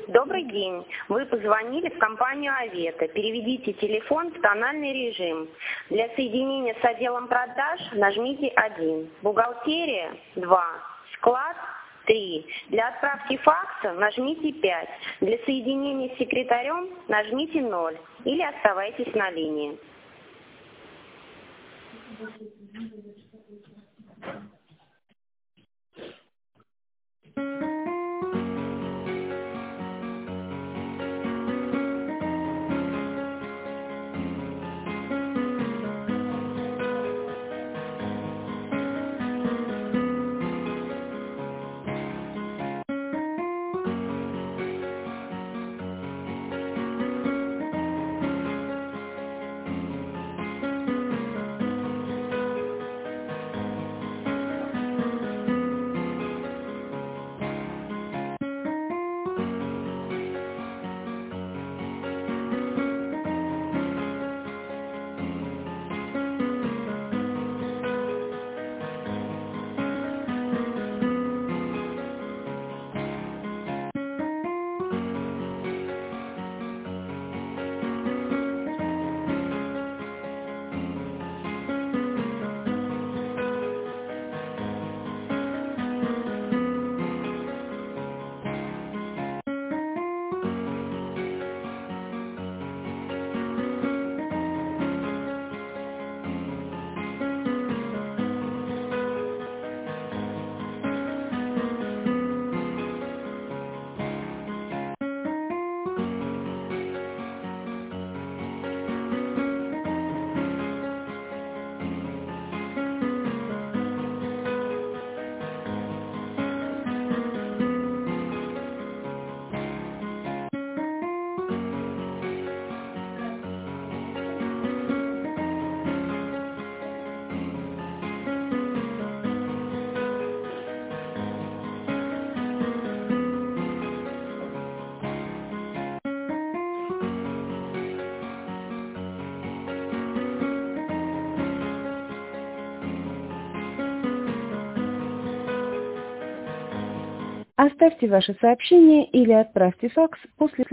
Добрый день. Вы позвонили в компанию Авета. Переведите телефон в тональный режим. Для соединения с отделом продаж нажмите 1. Бухгалтерия 2. Склад 3. Для отправки факса нажмите 5. Для соединения с секретарем нажмите 0. Или оставайтесь на линии. Оставьте ваше сообщение или отправьте факс после